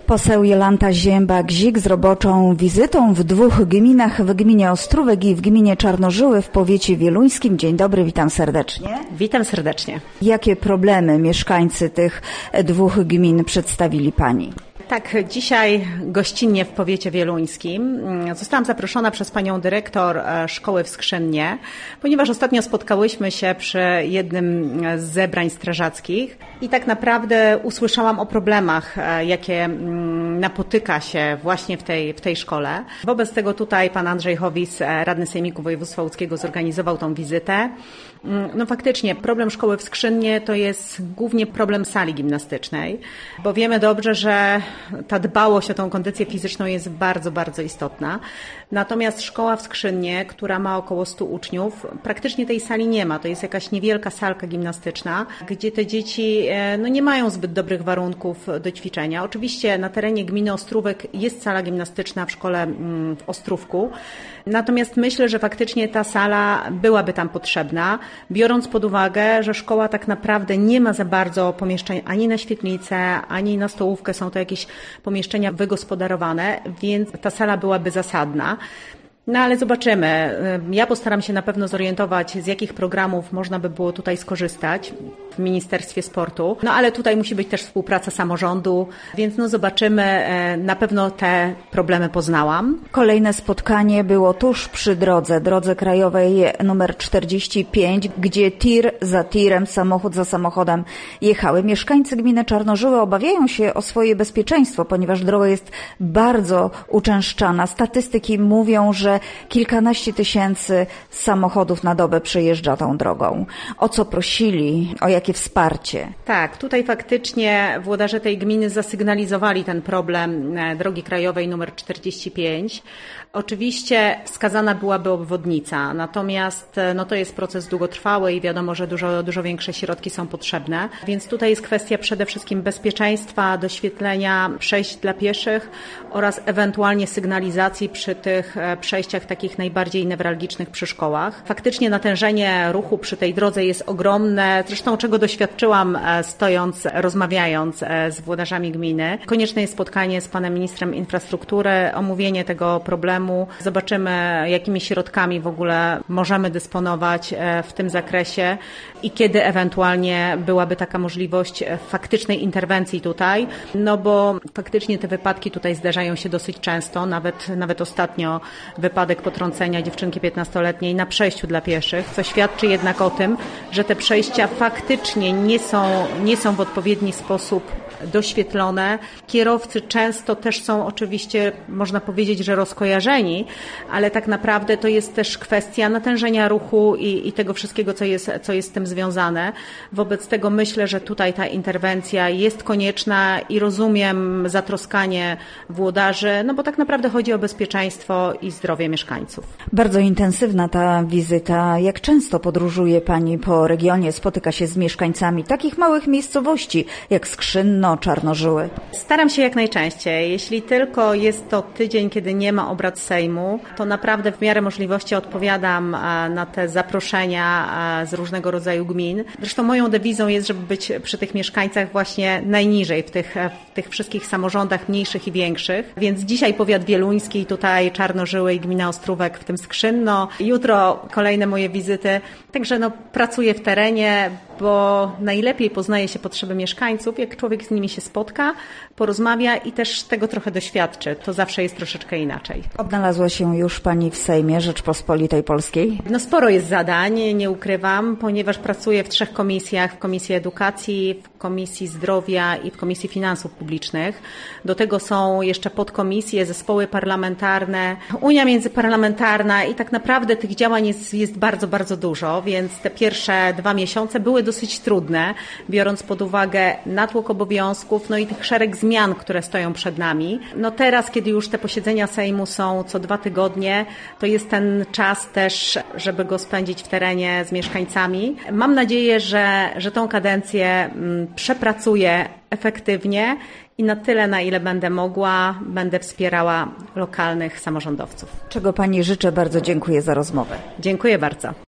Poseł Jolanta Zięba-Gzik z roboczą wizytą w dwóch gminach, w gminie Ostrówek i w gminie Czarnożyły w powiecie wieluńskim. Dzień dobry, witam serdecznie. Witam serdecznie. Jakie problemy mieszkańcy tych dwóch gmin przedstawili Pani? Tak, dzisiaj gościnnie w powiecie wieluńskim zostałam zaproszona przez panią dyrektor szkoły w Skrzynnie, ponieważ ostatnio spotkałyśmy się przy jednym z zebrań strażackich i tak naprawdę usłyszałam o problemach, jakie napotyka się właśnie w tej szkole. Wobec tego tutaj pan Andrzej Howis, radny Sejmiku Województwa Łódzkiego, zorganizował tą wizytę. No faktycznie problem szkoły w Skrzynnie to jest głównie problem sali gimnastycznej, bo wiemy dobrze, że ta dbałość o tą kondycję fizyczną jest bardzo, bardzo istotna. Natomiast szkoła w Skrzynnie, która ma około 100 uczniów, praktycznie tej sali nie ma. To jest jakaś niewielka salka gimnastyczna, gdzie te dzieci nie mają zbyt dobrych warunków do ćwiczenia. Oczywiście na terenie gminy Ostrówek jest sala gimnastyczna w szkole w Ostrówku. Natomiast myślę, że faktycznie ta sala byłaby tam potrzebna, biorąc pod uwagę, że szkoła tak naprawdę nie ma za bardzo pomieszczeń ani na świetlicę, ani na stołówkę. Są to jakieś pomieszczenia wygospodarowane, więc ta sala byłaby zasadna. No ale zobaczymy. Ja postaram się na pewno zorientować, z jakich programów można by było tutaj skorzystać w Ministerstwie Sportu. No ale tutaj musi być też współpraca samorządu, więc zobaczymy. Na pewno te problemy poznałam. Kolejne spotkanie było tuż przy drodze krajowej numer 45, gdzie tir za tirem, samochód za samochodem jechały. Mieszkańcy gminy Czarnożyły obawiają się o swoje bezpieczeństwo, ponieważ droga jest bardzo uczęszczana. Statystyki mówią, że kilkanaście tysięcy samochodów na dobę przejeżdża tą drogą. O co prosili? O jakie wsparcie? Tak, tutaj faktycznie włodarze tej gminy zasygnalizowali ten problem drogi krajowej numer 45. Oczywiście wskazana byłaby obwodnica, natomiast to jest proces długotrwały i wiadomo, że dużo większe środki są potrzebne. Więc tutaj jest kwestia przede wszystkim bezpieczeństwa, doświetlenia przejść dla pieszych oraz ewentualnie sygnalizacji przy tych przejściach takich najbardziej newralgicznych przy szkołach. Faktycznie natężenie ruchu przy tej drodze jest ogromne, zresztą czego doświadczyłam rozmawiając z włodarzami gminy. Konieczne jest spotkanie z panem ministrem infrastruktury, omówienie tego problemu. Zobaczymy, jakimi środkami w ogóle możemy dysponować w tym zakresie i kiedy ewentualnie byłaby taka możliwość faktycznej interwencji tutaj, bo faktycznie te wypadki tutaj zdarzają się dosyć często, nawet ostatnio wypadek potrącenia dziewczynki 15-letniej na przejściu dla pieszych, co świadczy jednak o tym, że te przejścia faktycznie nie są w odpowiedni sposób doświetlone. Kierowcy często też są oczywiście, można powiedzieć, że rozkojarzeni, ale tak naprawdę to jest też kwestia natężenia ruchu i tego wszystkiego, co jest z tym związane. Wobec tego myślę, że tutaj ta interwencja jest konieczna i rozumiem zatroskanie włodarzy, bo tak naprawdę chodzi o bezpieczeństwo i zdrowie mieszkańców. Bardzo intensywna ta wizyta. Jak często podróżuje Pani po regionie, spotyka się z mieszkańcami takich małych miejscowości jak Skrzynno, Czarnożyły? Staram się jak najczęściej. Jeśli tylko jest to tydzień, kiedy nie ma obrad Sejmu, to naprawdę w miarę możliwości odpowiadam na te zaproszenia z różnego rodzaju gmin. Zresztą moją dewizą jest, żeby być przy tych mieszkańcach właśnie najniżej, w tych wszystkich samorządach mniejszych i większych. Więc dzisiaj powiat wieluński, tutaj Czarnożyły i gmina Ostrówek, w tym Skrzynno. Jutro kolejne moje wizyty. Także pracuję w terenie, bo najlepiej poznaje się potrzeby mieszkańców, jak człowiek z nimi się spotka, porozmawia i też tego trochę doświadczy. To zawsze jest troszeczkę inaczej. Odnalazła się już Pani w Sejmie Rzeczpospolitej Polskiej? Sporo jest zadań, nie ukrywam, ponieważ pracuję w 3 komisjach, w Komisji Edukacji, w Komisji Zdrowia i w Komisji Finansów Publicznych. Do tego są jeszcze podkomisje, zespoły parlamentarne, Unia Międzyparlamentarna i tak naprawdę tych działań jest bardzo, bardzo dużo, więc te pierwsze 2 miesiące były dosyć trudne, biorąc pod uwagę natłok obowiązków, i tych szereg zmian, które stoją przed nami. Teraz, kiedy już te posiedzenia Sejmu są co 2 tygodnie, to jest ten czas też, żeby go spędzić w terenie z mieszkańcami. Mam nadzieję, że tą kadencję przepracuję efektywnie i na tyle, na ile będę mogła, będę wspierała lokalnych samorządowców. Czego Pani życzę, bardzo dziękuję za rozmowę. Dziękuję bardzo.